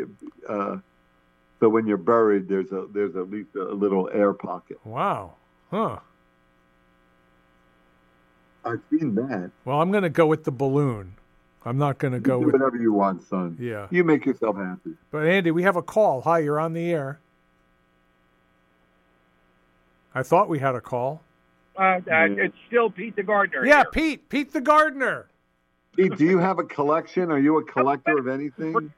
So when you're buried, there's at least a little air pocket. Wow. Huh. I've seen that. Well, I'm going to go with the balloon. I'm not going to go do with whatever you want, son. Yeah. You make yourself happy. But Andy, we have a call. Hi, you're on the air. I thought we had a call. It's still Pete the gardener. Yeah, here. Pete the gardener. Pete, do you have a collection? Are you a collector of anything?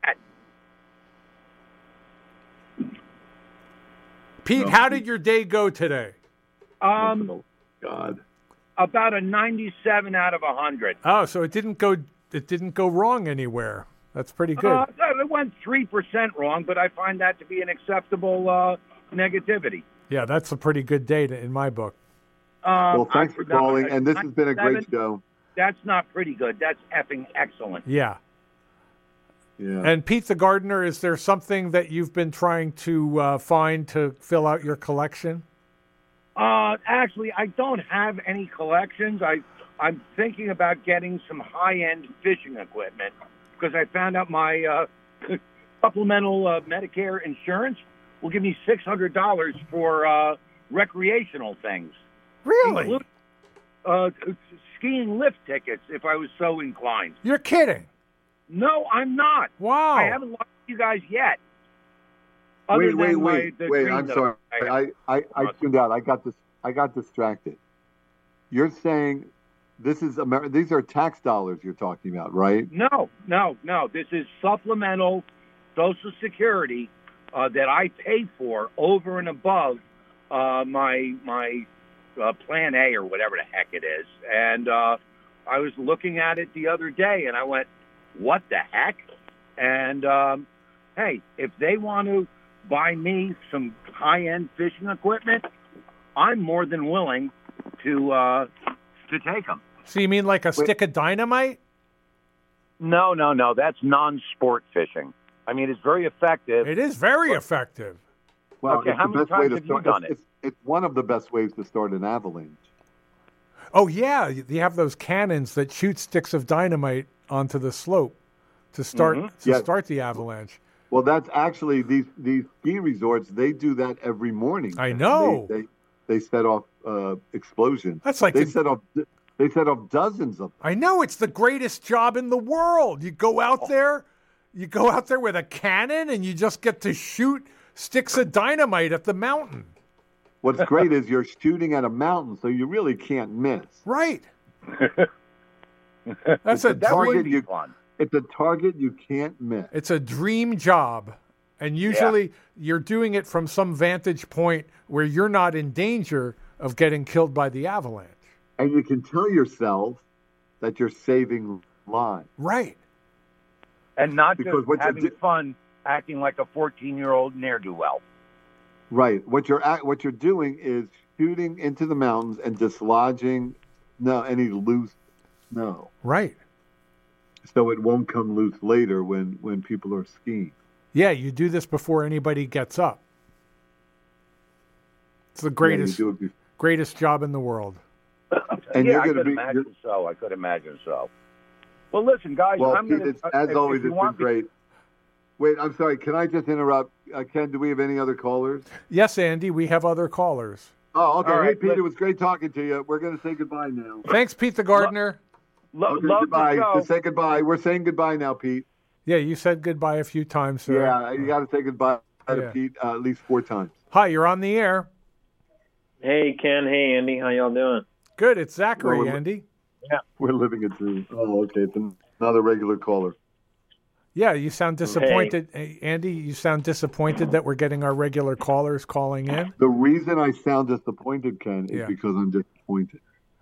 Pete, how did your day go today? God. About a 97 out of 100. Oh, so it didn't go wrong anywhere. That's pretty good. It went 3% wrong, but I find that to be an acceptable negativity. Yeah, that's a pretty good day in my book. Well, thanks for calling, and this has been a great show. That's not pretty good. That's effing excellent. Yeah. Yeah. And Pete the gardener, is there something that you've been trying to find to fill out your collection? Actually, I don't have any collections. I'm thinking about getting some high-end fishing equipment because I found out my supplemental Medicare insurance will give me $600 for recreational things. Really? Skiing lift tickets, if I was so inclined. You're kidding. No, I'm not. Wow. I haven't lost you guys yet. Wait. I'm sorry. I tuned out. I got distracted. You're saying these are tax dollars you're talking about, right? No. This is supplemental Social Security that I pay for over and above my Plan A or whatever the heck it is. And I was looking at it the other day, and I went, what the heck? And, hey, if they want to buy me some high-end fishing equipment, I'm more than willing to take them. So you mean like a stick of dynamite? No. That's non-sport fishing. I mean, it's very effective. It is very effective. Well, okay, how many times have you done it? It's one of the best ways to start an avalanche. Oh, yeah. You have those cannons that shoot sticks of dynamite onto the slope to start start the avalanche. Well, that's actually these ski resorts. They do that every morning. I know. they set off explosions. That's like they set off dozens of them. I know, it's the greatest job in the world. You go out there with a cannon and you just get to shoot sticks of dynamite at the mountain. What's great is you're shooting at a mountain, so you really can't miss. Right. That's a target dream. It's a target you can't miss. It's a dream job. And usually you're doing it from some vantage point where you're not in danger of getting killed by the avalanche. And you can tell yourself that you're saving lives. Right. And not just having fun acting like a 14-year-old ne'er-do-well. Right. What you're doing is shooting into the mountains and dislodging any loose snow. Right. So it won't come loose later when people are skiing. Yeah, you do this before anybody gets up. It's the greatest job in the world. And I could imagine so. Well, listen, guys. Well, Pete, as always, it's been great. Wait, I'm sorry. Can I just interrupt? Ken, do we have any other callers? Yes, Andy, we have other callers. Oh, okay. Right, hey, Pete, it was great talking to you. We're going to say goodbye now. Thanks, Pete the gardener. Okay, goodbye. Let's say goodbye. We're saying goodbye now, Pete. Yeah, you said goodbye a few times, sir. Yeah, you got to say goodbye to Pete at least 4 times. Hi, you're on the air. Hey, Ken. Hey, Andy. How y'all doing? Good. It's Zachary, Andy. Yeah. We're living a dream. Oh, okay. It's another regular caller. Yeah, you sound disappointed. Hey, Andy, you sound disappointed that we're getting our regular callers calling in. The reason I sound disappointed, Ken, is because I'm disappointed.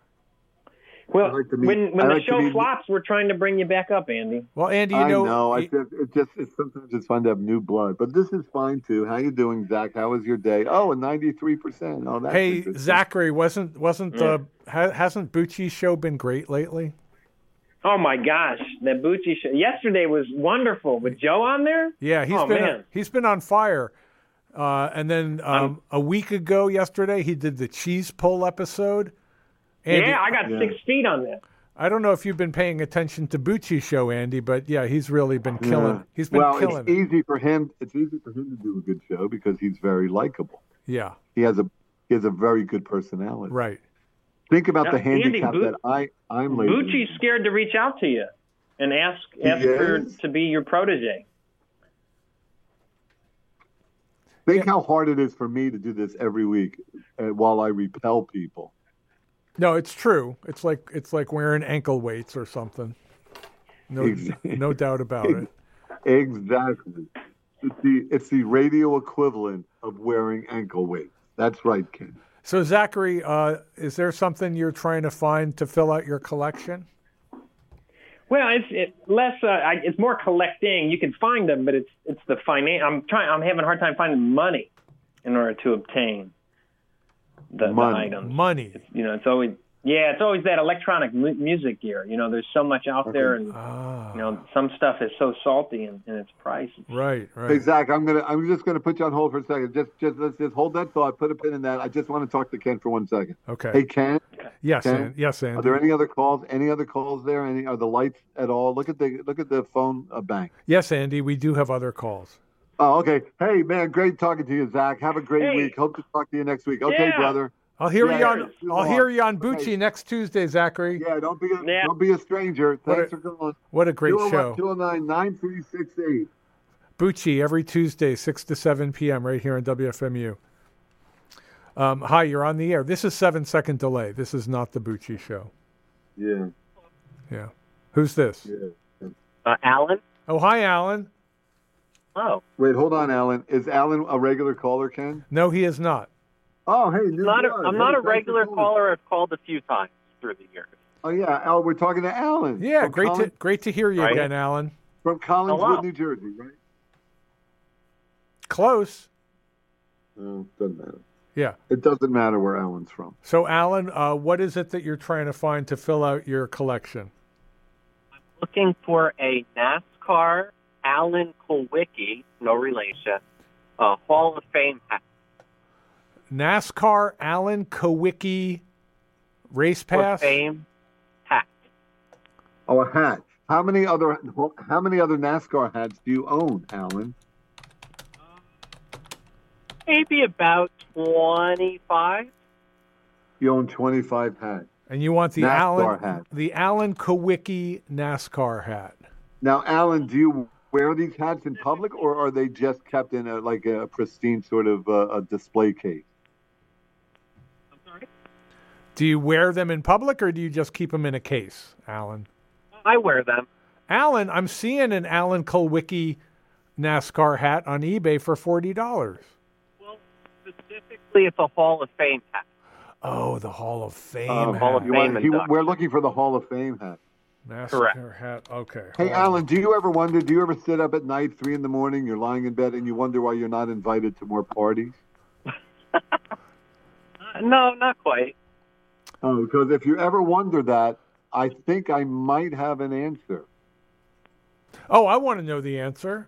Well, when the show flops, we're trying to bring you back up, Andy. Well, Andy, I know. Sometimes it's fun to have new blood, but this is fine too. How you doing, Zach? How was your day? Oh, 93%. Oh, that's hey, Zachary, hasn't Bucci's show been great lately? Oh my gosh, that Bucci show yesterday was wonderful with Joe on there. Yeah, he's been on fire. And then a week ago, yesterday, he did the cheese pull episode. Andy, I got 6 feet on that. I don't know if you've been paying attention to Bucci's show, Andy, but yeah, he's really been killing. He's been killing. It's easy for him. It's easy for him to do a good show because he's very likable. Yeah, he has a very good personality. Right. Think about the handicap that I'm laid. Bucci's scared to reach out to you and ask her to be your protege. Think how hard it is for me to do this every week while I repel people. No, it's true. It's like wearing ankle weights or something. No doubt about it. Exactly. It's the radio equivalent of wearing ankle weights. That's right, Ken. So, Zachary, is there something you're trying to find to fill out your collection? Well, it's less. It's more collecting. You can find them, but it's the finance. I'm having a hard time finding money in order to obtain the items. Money. It's always that electronic music gear. There's so much out there, and some stuff is so salty in its price. Right. Hey, Zach, I'm just gonna put you on hold for a second. Let's just hold that thought. Put a pin in that. I just want to talk to Ken for 1 second. Okay. Hey, Ken. Yes, Ken? Yes, Andy. Are there any other calls? Any other calls there? Are the lights at all? Look at the phone bank. Yes, Andy. We do have other calls. Oh, okay. Hey, man, great talking to you, Zach. Have a great week. Hope to talk to you next week. Okay, brother. I'll hear you on Bucci next Tuesday, Zachary. Yeah, don't be a stranger. Thanks for calling. What a great show. 209-9368. Bucci every Tuesday, 6 to 7 p.m. right here on WFMU. Hi, you're on the air. This is 7-second delay. This is not the Bucci show. Yeah. Yeah. Who's this? Yeah. Alan. Oh, hi, Alan. Oh. Wait, hold on, Alan. Is Alan a regular caller, Ken? No, he is not. Oh, hey, I'm not a regular caller. I've called a few times through the years. Oh, yeah. Al, we're talking to Alan. Yeah, great to hear you again, Alan. From Collinswood, New Jersey, right? Close. No, doesn't matter. Yeah. It doesn't matter where Alan's from. So, Alan, what is it that you're trying to find to fill out your collection? I'm looking for a NASCAR Alan Kulwicki, no relation, Hall of Fame hat. NASCAR Alan Kulwicki race pass? Fame hat. Oh, a hat. How many other NASCAR hats do you own, Alan? Maybe about 25. You own 25 hats. And you want the NASCAR hat. The Alan Kulwicki NASCAR hat. Now, Alan, do you wear these hats in public, or are they just kept in a pristine sort of a display case? I'm sorry? Do you wear them in public, or do you just keep them in a case, Alan? I wear them. Alan, I'm seeing an Alan Kulwicki NASCAR hat on eBay for $40. Well, specifically, it's a Hall of Fame hat. Oh, the Hall of Fame hat. Hall of Fame. We're looking for the Hall of Fame hat. NASCAR hat. Okay. Hey, Alan, do you ever sit up at night, 3 a.m, you're lying in bed, and you wonder why you're not invited to more parties? No, not quite. Oh, because if you ever wonder that, I think I might have an answer. Oh, I want to know the answer.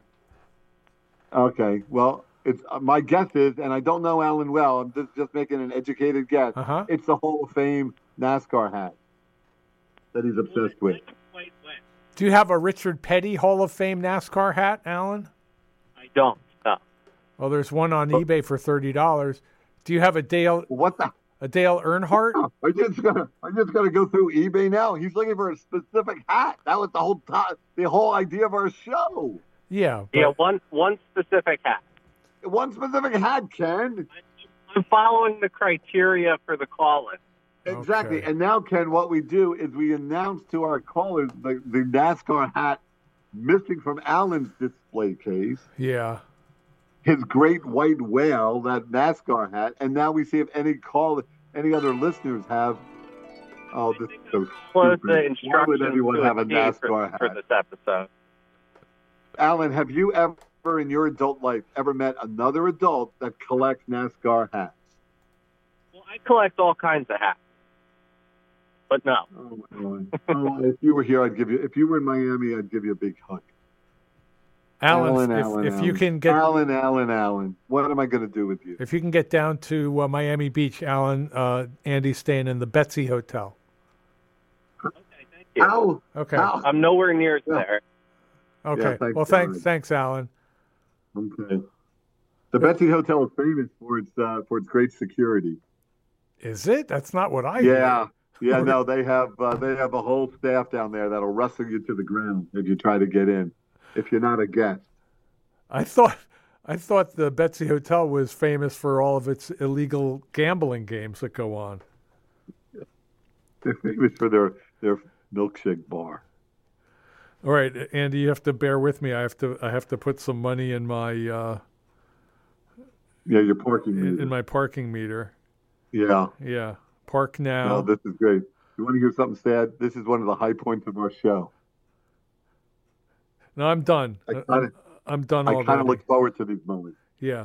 Okay. Well, it's my guess is, and I don't know Alan well, I'm just making an educated guess. It's the Hall of Fame NASCAR hat that he's obsessed with. Do you have a Richard Petty Hall of Fame NASCAR hat, Alan? I don't. No. Well, there's one on eBay for $30. Do you have a Dale? What the? A Dale Earnhardt? I just gotta go through eBay now. He's looking for a specific hat. That was the whole idea of our show. Yeah. Yeah, one specific hat. One specific hat, Ken. I'm following the criteria for the call-in. Exactly. Okay. And now, Ken, what we do is we announce to our callers the NASCAR hat missing from Alan's display case. Yeah. His great white whale, that NASCAR hat. And now we see if any other listeners have. Oh, this is so Close stupid. the instructions. Why would anyone to have a a T NASCAR hat? for this episode? Alan, have you ever in your adult life ever met another adult that collects NASCAR hats? Well, I collect all kinds of hats. But no. Oh, my God. If you were here, if you were in Miami, I'd give you a big hug. Alan, if you can get Alan, what am I going to do with you? If you can get down to Miami Beach, Alan, Andy's staying in the Betsy Hotel. Okay, thank you. Ow. Okay. Ow. I'm nowhere near there. Okay. Yeah, thanks, Alan. Okay. The Betsy Hotel is famous for its great security. Is it? That's not what I Yeah. hear. Yeah, no, they have a whole staff down there that'll wrestle you to the ground if you try to get in. If you're not a guest. I thought the Betsy Hotel was famous for all of its illegal gambling games that go on. They're famous for their milkshake bar. All right, Andy, you have to bear with me. I have to put some money in my your parking meter. In my parking meter. Yeah. Yeah. Park now. No, this is great. You want to hear something sad? This is one of the high points of our show. No, I'm done. I'm done already. I kind of look forward to these moments. Yeah.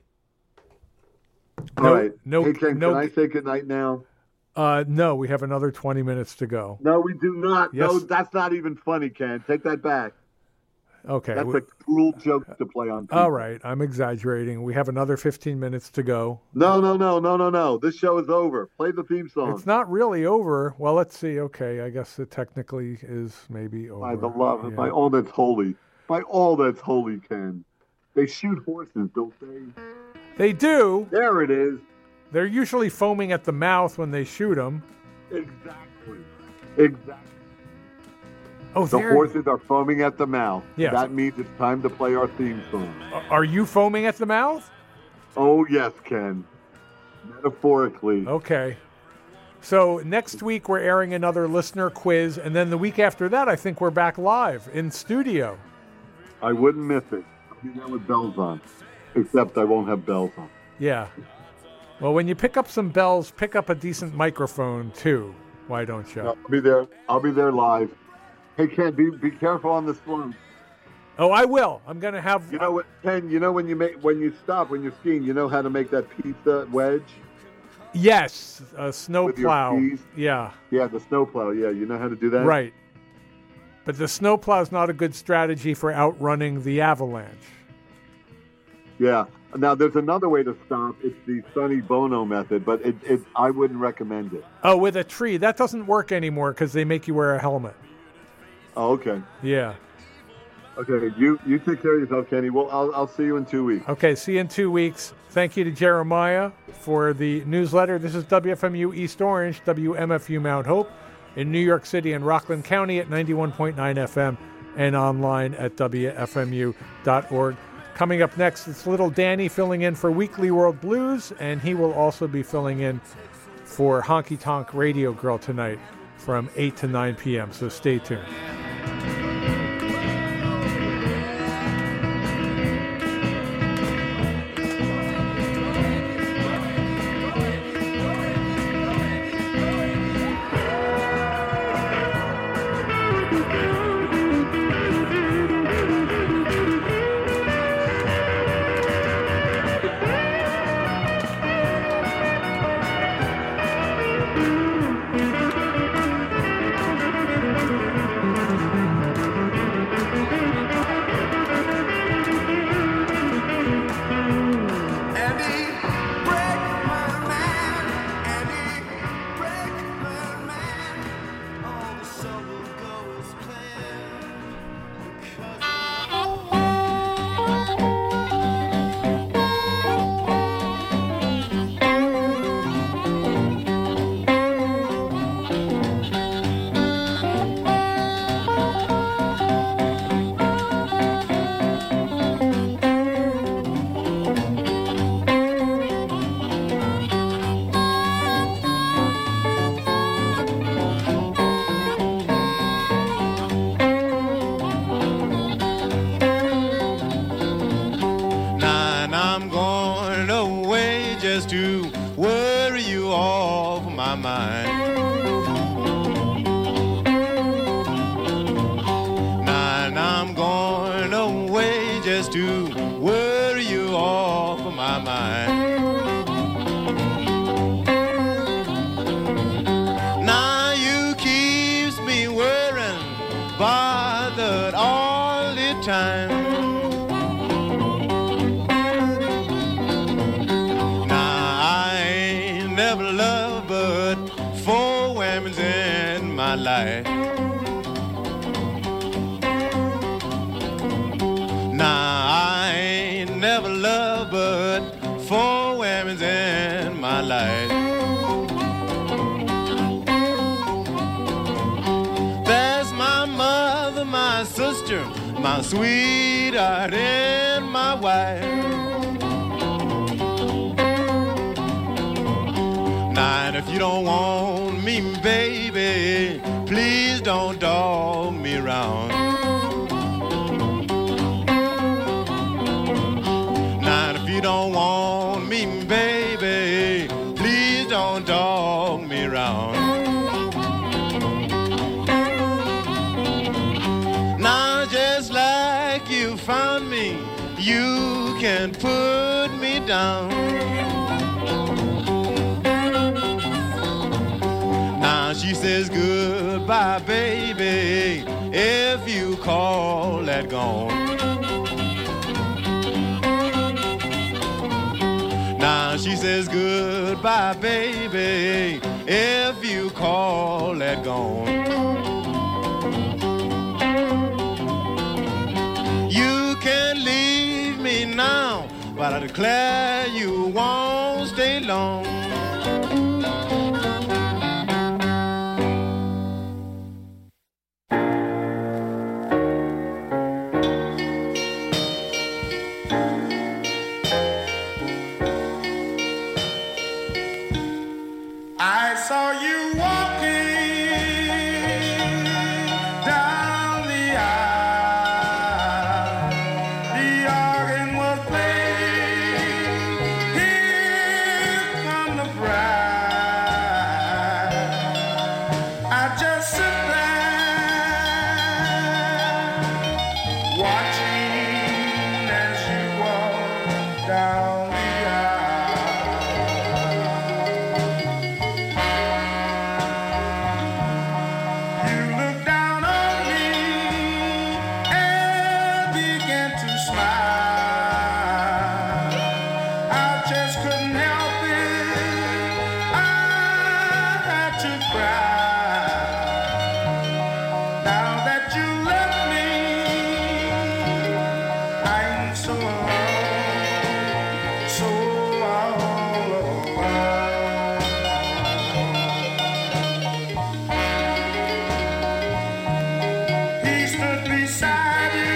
All right. No, hey, Ken, can I say goodnight now? No, we have another 20 minutes to go. No, we do not. Yes. No, that's not even funny, Ken. Take that back. Okay. That's a cruel joke to play on people. All right. I'm exaggerating. We have another 15 minutes to go. No. This show is over. Play the theme song. It's not really over. Well, let's see. Okay. I guess it technically is maybe over. By the love, by all that's holy. By all that's holy, Ken. They shoot horses, don't they? They do. There it is. They're usually foaming at the mouth when they shoot them. Exactly. Oh, the horses are foaming at the mouth. Yes. That means it's time to play our theme song. Are you foaming at the mouth? Oh, yes, Ken. Metaphorically. Okay. So next week we're airing another listener quiz, and then the week after that I think we're back live in studio. I wouldn't miss it. I'll be there with bells on. Except I won't have bells on. Yeah. Well, when you pick up some bells, pick up a decent microphone too. Why don't you? I'll be there. I'll be there live. Hey, Ken, be careful on the slump. Oh, I will. I'm going to have... You know what, Ken, when you're skiing, you know how to make that pizza wedge? Yes, a snow with plow. Your skis? Yeah. Yeah, the snow plow. Yeah, you know how to do that? Right. But the snow plow is not a good strategy for outrunning the avalanche. Yeah. Now, there's another way to stop. It's the Sonny Bono method, but I wouldn't recommend it. Oh, with a tree. That doesn't work anymore because they make you wear a helmet. Oh, okay. Yeah. Okay, you take care of yourself, Kenny. Well, I'll see you in 2 weeks. Okay, see you in 2 weeks. Thank you to Jeremiah for the newsletter. This is WFMU East Orange, WMFU Mount Hope in New York City and Rockland County at 91.9 FM and online at WFMU.org. Coming up next, it's Little Danny filling in for Weekly World Blues, and he will also be filling in for Honky Tonk Radio Girl tonight from 8 to 9 p.m., so stay tuned. My sweetheart and my wife. Now, and if you don't want me, baby, please don't dog me around. Now, and if you don't want me, baby, please don't dog me around. Found me, you can put me down. Now she says goodbye, baby, if you call that gone. Now she says goodbye, baby, if you call that gone. Now, but I declare you won't stay long. I saw you walking down the aisle. The organ was playing. Here come the bride. I just sit there watching as you walk down the Now that you left me, stood beside you.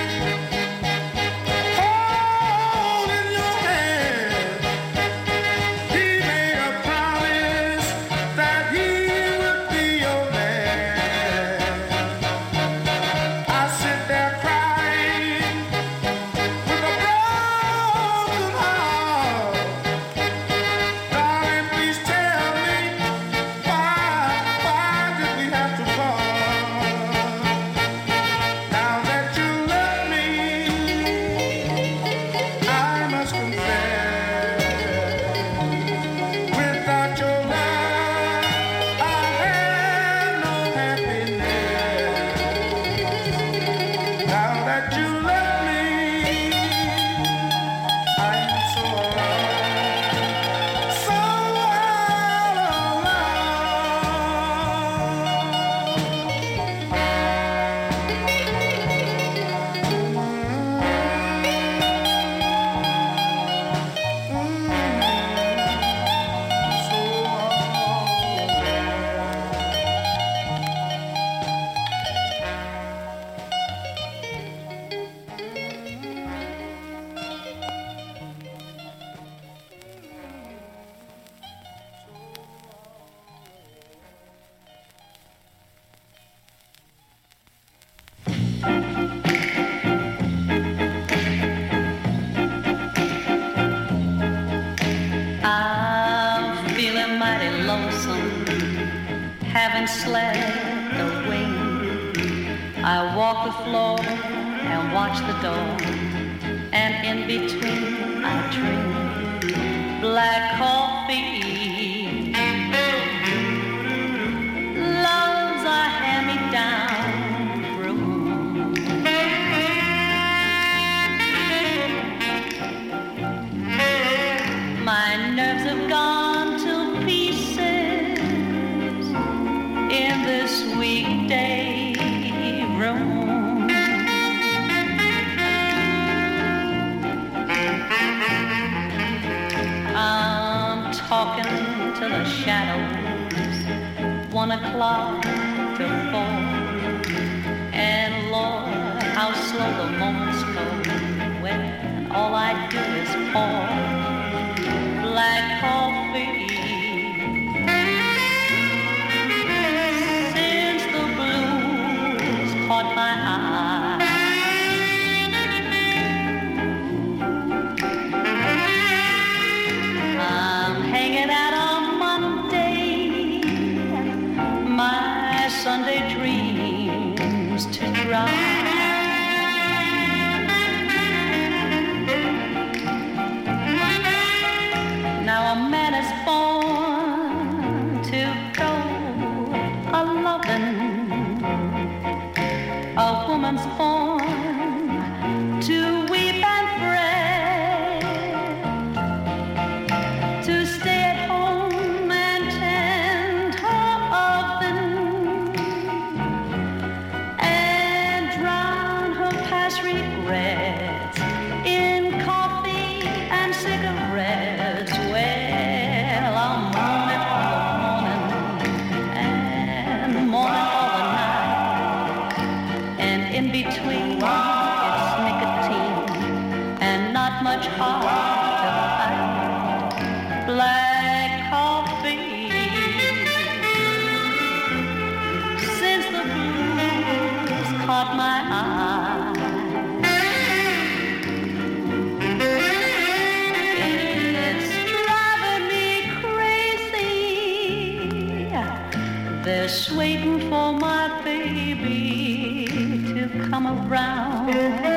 Haven't slept a wink. I walk the floor and watch the door, and in between I drink black coffee. Love's a hand-me-down brew. My nerves have gone to pieces in this weekday room. I'm talking to the shadows, 1 o'clock to 4, and Lord, how slow the moments go when all I do is pour black coffee. Caught my eye. I'm hanging out on Monday, my Sunday dreams to dry. Now a man is born to go a-loving, a woman's born to weep and fret, to stay at home and tend her oven, and drown her past regrets in coffee and cigarettes. Well, I'm mourning for the morning and mourning for the night. In between, it's nicotine and not much heart to fight. Black coffee. Since the blues caught my eye, it's driving me crazy. They're waiting for my baby to come around.